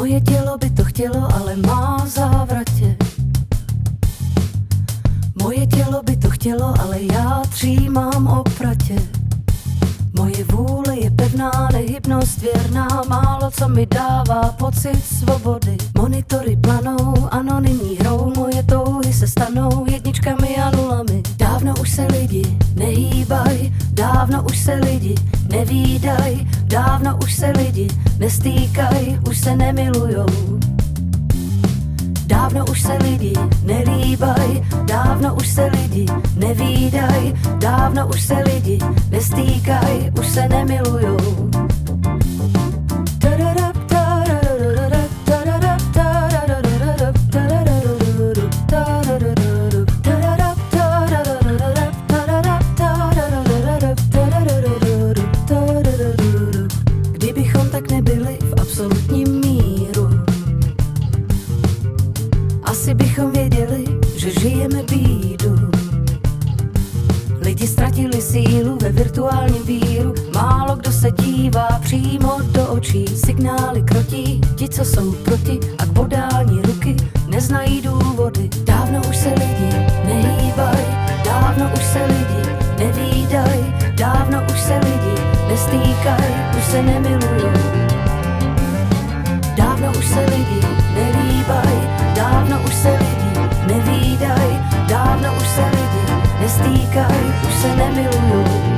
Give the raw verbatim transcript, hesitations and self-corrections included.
Moje tělo by to chtělo, ale má závratě. Moje tělo by to chtělo, ale já třímám opratě. Moje vůle je pevná, nehybnost věrná, málo co mi dává pocit svobody. Monitory planou, anonymní hrou, moje touhy se stanou jedničkami a nulami. Dávno už se lidi nehýbaj, dávno už se lidi nevídaj, dávno už se lidi nestýkaj, už se nemilujou. Dávno už se lidi nelíbaj, dávno už se lidi nevídaj, dávno už se lidi nestýkaj, už se nemilujou. Kdybychom tak nebyli v absolutním míru, asi bychom věděli, že žijeme bídu. Lidi ztratili sílu ve virtuálním víru, málo kdo se dívá přímo do očí. Signály krotí, ti, co jsou proti, a k podání ruky neznají důvody. Dávno už se lidi nehýbaj, dávno už se lidi nevídaj, dávno už se lidi nestýkaj, už se nemilujou. Dávno už se lidi nelíbaj, dávno už se lidi nevídaj, dávno už se lidi nestýkaj, už se nemilujou.